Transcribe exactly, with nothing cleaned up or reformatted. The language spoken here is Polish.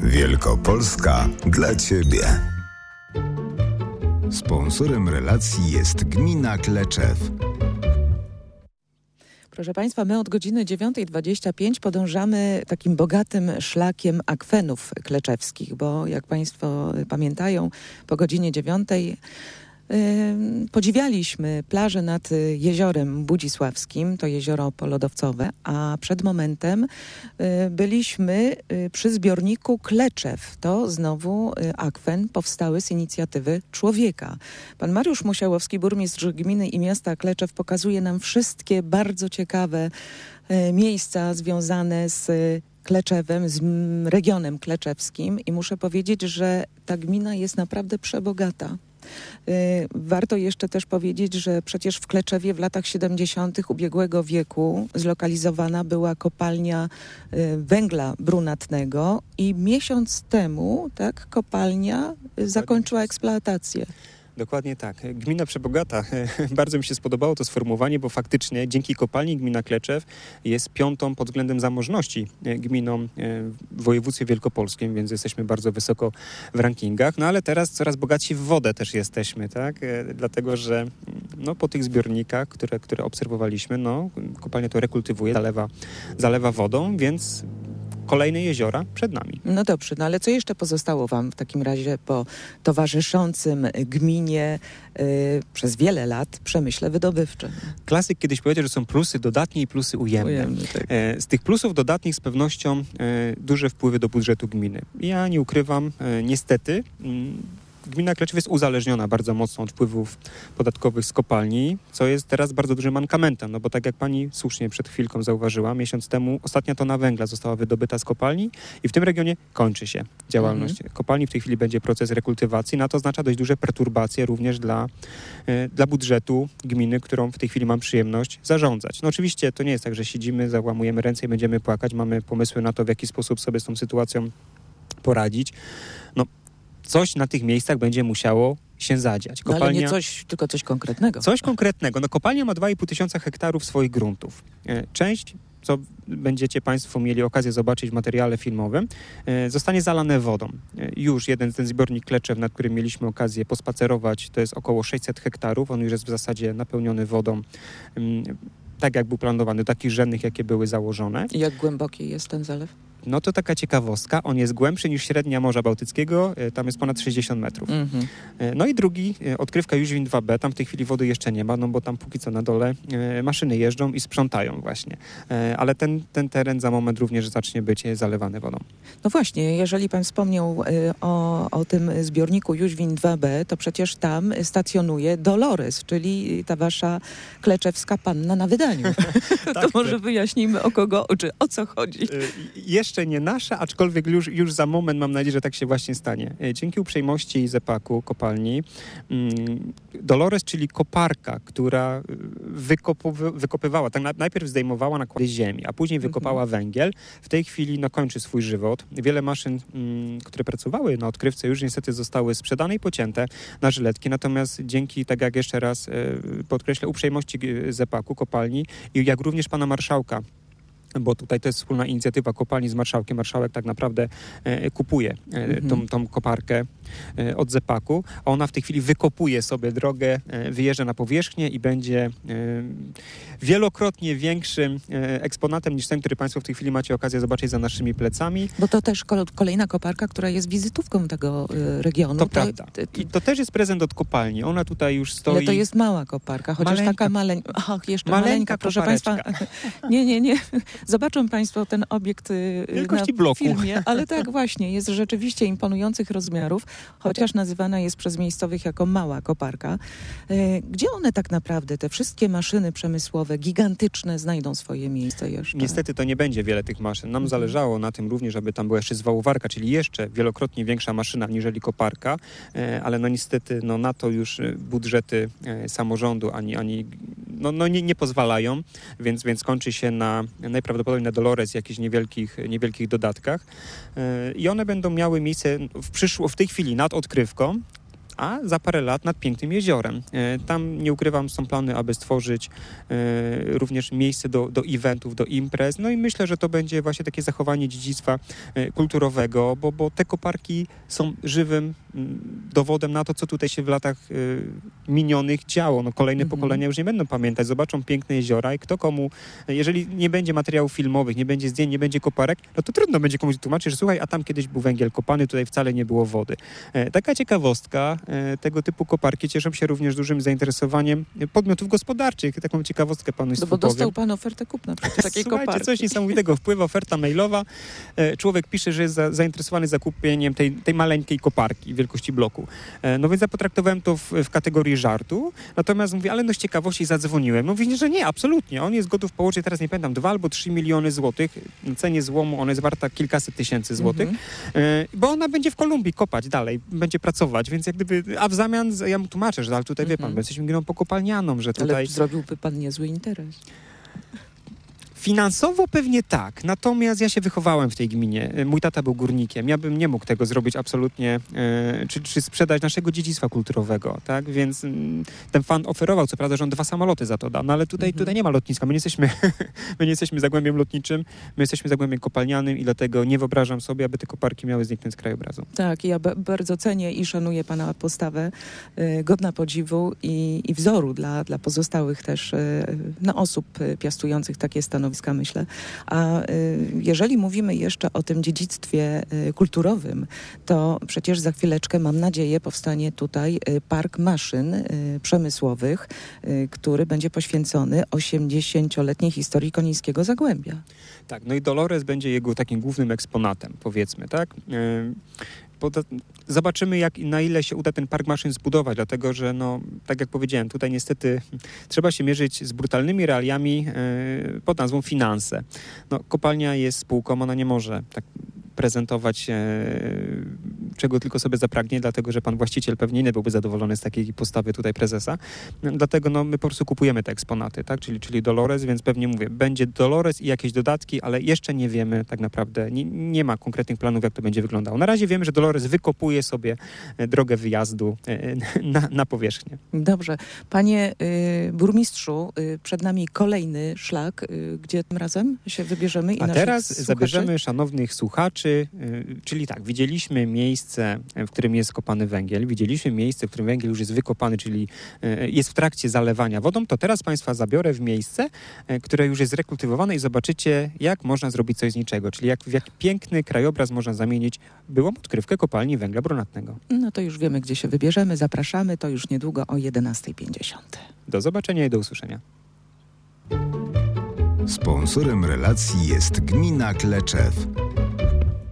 Wielkopolska dla Ciebie. Sponsorem relacji jest Gmina Kleczew. Proszę Państwa, my od godziny dziewiąta dwadzieścia pięć podążamy takim bogatym szlakiem akwenów kleczewskich, bo jak Państwo pamiętają, po godzinie dziewiątej podziwialiśmy plażę nad jeziorem Budzisławskim, to jezioro polodowcowe, a przed momentem byliśmy przy zbiorniku Kleczew. To znowu akwen powstały z inicjatywy człowieka. Pan Mariusz Musiałowski, burmistrz gminy i miasta Kleczew, pokazuje nam wszystkie bardzo ciekawe miejsca związane z Kleczewem, z regionem kleczewskim i muszę powiedzieć, że ta gmina jest naprawdę przebogata. Warto jeszcze też powiedzieć, że przecież w Kleczewie w latach siedemdziesiątych ubiegłego wieku zlokalizowana była kopalnia węgla brunatnego i miesiąc temu tak, kopalnia zakończyła eksploatację. Dokładnie tak. Gmina przebogata. Bardzo mi się spodobało to sformułowanie, bo faktycznie dzięki kopalni gmina Kleczew jest piątą pod względem zamożności gminą w województwie wielkopolskim, więc jesteśmy bardzo wysoko w rankingach. No ale teraz coraz bogatsi w wodę też jesteśmy, tak? Dlatego, że no, po tych zbiornikach, które, które obserwowaliśmy, no, kopalnia to rekultywuje, zalewa, zalewa wodą, więc kolejne jeziora przed nami. No dobrze, no ale co jeszcze pozostało Wam w takim razie po towarzyszącym gminie y, przez wiele lat przemyśle wydobywczym? Klasyk kiedyś powiedział, że są plusy dodatnie i plusy ujemne. Ujemne, tak. e, z tych plusów dodatnich z pewnością e, duże wpływy do budżetu gminy. Ja nie ukrywam, e, niestety m, Gmina Kleczew jest uzależniona bardzo mocno od wpływów podatkowych z kopalni, co jest teraz bardzo dużym mankamentem, no bo tak jak pani słusznie przed chwilką zauważyła, miesiąc temu ostatnia tona węgla została wydobyta z kopalni i w tym regionie kończy się działalność mhm. kopalni. W tej chwili będzie proces rekultywacji, no to oznacza dość duże perturbacje również dla, e, dla budżetu gminy, którą w tej chwili mam przyjemność zarządzać. No oczywiście to nie jest tak, że siedzimy, załamujemy ręce i będziemy płakać, mamy pomysły na to, w jaki sposób sobie z tą sytuacją poradzić. No coś na tych miejscach będzie musiało się zadziać. Kopalnia, no ale nie coś, tylko coś konkretnego. Coś konkretnego. No kopalnia ma dwa i pół tysiąca hektarów swoich gruntów. Część, co będziecie Państwo mieli okazję zobaczyć w materiale filmowym, zostanie zalane wodą. Już jeden ten zbiornik Kleczew, nad którym mieliśmy okazję pospacerować, to jest około sześćset hektarów. On już jest w zasadzie napełniony wodą, tak jak był planowany, takich rzędnych, jakie były założone. I jak głęboki jest ten zalew? No to taka ciekawostka, on jest głębszy niż średnia Morza Bałtyckiego, tam jest ponad sześćdziesiąt metrów. Mm-hmm. No i drugi, odkrywka Jóźwin dwa B, tam w tej chwili wody jeszcze nie ma, no bo tam póki co na dole maszyny jeżdżą i sprzątają właśnie. Ale ten, ten teren za moment również zacznie być zalewany wodą. No właśnie, jeżeli pan wspomniał o, o tym zbiorniku Jóźwin dwa B, to przecież tam stacjonuje Dolores, czyli ta wasza kleczewska panna na wydaniu. To tak, może wyjaśnijmy o kogo, czy o co chodzi. Jeszcze nie nasza, aczkolwiek już, już za moment mam nadzieję, że tak się właśnie stanie. Dzięki uprzejmości Zepaku, kopalni, Dolores, czyli koparka, która wykopowy, wykopywała, tak najpierw zdejmowała nakłady ziemi, a później wykopała mm-hmm. węgiel. W tej chwili no, kończy swój żywot. Wiele maszyn, m, które pracowały na odkrywce, już niestety zostały sprzedane i pocięte na żyletki. Natomiast dzięki, tak jak jeszcze raz e, podkreślę, uprzejmości Zepaku, kopalni i jak również pana marszałka, bo tutaj to jest wspólna inicjatywa kopalni z marszałkiem. Marszałek tak naprawdę e, kupuje e, tą, tą koparkę e, od Zepaku, a ona w tej chwili wykopuje sobie drogę, e, wyjeżdża na powierzchnię i będzie e, wielokrotnie większym e, eksponatem niż ten, który Państwo w tej chwili macie okazję zobaczyć za naszymi plecami. Bo to też kolejna koparka, która jest wizytówką tego e, regionu. To, to prawda. I to też jest prezent od kopalni. Ona tutaj już stoi... Ale to jest mała koparka, chociaż maleńka. taka maleńka. Ach, jeszcze maleńka, maleńka proszę Państwa. Nie, nie, nie. Zobaczą Państwo ten obiekt wielkości na bloku. filmie, ale tak właśnie, jest rzeczywiście imponujących rozmiarów, chociaż nazywana jest przez miejscowych jako mała koparka. Gdzie one tak naprawdę, te wszystkie maszyny przemysłowe, gigantyczne, znajdą swoje miejsce jeszcze? Niestety to nie będzie wiele tych maszyn. Nam zależało na tym również, aby tam była jeszcze zwałowarka, czyli jeszcze wielokrotnie większa maszyna niżeli koparka, ale no niestety no, na to już budżety samorządu ani, ani no, no nie, nie pozwalają, więc, więc kończy się na najprawdopodobniej na Dolores jakichś niewielkich, niewielkich dodatkach i one będą miały miejsce w, przyszło, w tej chwili nad odkrywką, a za parę lat nad pięknym jeziorem. Tam, nie ukrywam, są plany, aby stworzyć również miejsce do, do eventów, do imprez. No i myślę, że to będzie właśnie takie zachowanie dziedzictwa kulturowego, bo, bo te koparki są żywym dowodem na to, co tutaj się w latach minionych działo. No, kolejne mhm. pokolenia już nie będą pamiętać. Zobaczą piękne jeziora i kto komu, jeżeli nie będzie materiałów filmowych, nie będzie zdjęć, nie będzie koparek, no to trudno będzie komuś tłumaczyć, że słuchaj, a tam kiedyś był węgiel kopany, tutaj wcale nie było wody. Taka ciekawostka, tego typu koparki cieszą się również dużym zainteresowaniem podmiotów gospodarczych. Taką ciekawostkę panu No bo dostał pan ofertę kupna przecież takiej Słuchajcie, koparki. coś niesamowitego wpływa, oferta mailowa. Człowiek pisze, że jest za, zainteresowany zakupieniem tej, tej maleńkiej koparki wielkości bloku. No więc ja potraktowałem to w, w kategorii żartu, natomiast mówię, ale no z ciekawości zadzwoniłem. No mówi, że nie, absolutnie. On jest gotów położyć, teraz nie pamiętam, dwa albo trzy miliony złotych. Na cenie złomu ona jest warta kilkaset tysięcy złotych, mm-hmm. bo ona będzie w Kolumbii kopać dalej, będzie pracować, więc jak gdyby, a w zamian ja mu tłumaczę, że ale tutaj mm-hmm. wie pan, my jesteśmy gminą pokopalnianą, że tutaj... Ale zrobiłby pan niezły interes. Finansowo pewnie tak, natomiast ja się wychowałem w tej gminie. Mój tata był górnikiem, ja bym nie mógł tego zrobić absolutnie, e, czy, czy sprzedać naszego dziedzictwa kulturowego, tak? Więc m, ten fan oferował, co prawda, że on dwa samoloty za to da, no ale tutaj, mhm. tutaj nie ma lotniska, my nie jesteśmy, my nie jesteśmy zagłębiem lotniczym, my jesteśmy zagłębiem kopalnianym i dlatego nie wyobrażam sobie, aby te koparki miały zniknąć z krajobrazu. Tak, ja b- bardzo cenię i szanuję pana postawę, y, godna podziwu i, i wzoru dla, dla pozostałych też y, no, osób y, piastujących takie stanowiska, myślę. A y, jeżeli mówimy jeszcze o tym dziedzictwie y, kulturowym, to przecież za chwileczkę, mam nadzieję, powstanie tutaj y, park maszyn y, przemysłowych, y, który będzie poświęcony osiemdziesięcioletniej historii Konińskiego Zagłębia. Tak, no i Dolores będzie jego takim głównym eksponatem, powiedzmy, tak? Yy... Zobaczymy, jak, na ile się uda ten park maszyn zbudować, dlatego że, no, tak jak powiedziałem, tutaj niestety trzeba się mierzyć z brutalnymi realiami yy, pod nazwą finanse. No, kopalnia jest spółką, ona nie może tak prezentować e, czego tylko sobie zapragnie, dlatego że pan właściciel pewnie nie byłby zadowolony z takiej postawy tutaj prezesa. Dlatego no, my po prostu kupujemy te eksponaty, tak? Czyli, czyli Dolores, więc pewnie mówię, będzie Dolores i jakieś dodatki, ale jeszcze nie wiemy tak naprawdę, nie, nie ma konkretnych planów, jak to będzie wyglądało. Na razie wiemy, że Dolores wykopuje sobie drogę wyjazdu e, na, na powierzchnię. Dobrze. Panie y, burmistrzu, y, przed nami kolejny szlak, y, gdzie tym razem się wybierzemy i A teraz słuchaczy? zabierzemy szanownych słuchaczy, czyli tak, widzieliśmy miejsce, w którym jest kopany węgiel, widzieliśmy miejsce, w którym węgiel już jest wykopany, czyli jest w trakcie zalewania wodą, to teraz Państwa zabiorę w miejsce, które już jest zrekultywowane i zobaczycie, jak można zrobić coś z niczego, czyli jak, w jaki piękny krajobraz można zamienić byłą odkrywkę kopalni węgla brunatnego. No to już wiemy, gdzie się wybierzemy, zapraszamy, to już niedługo o jedenasta pięćdziesiąt. Do zobaczenia i do usłyszenia. Sponsorem relacji jest Gmina Kleczew.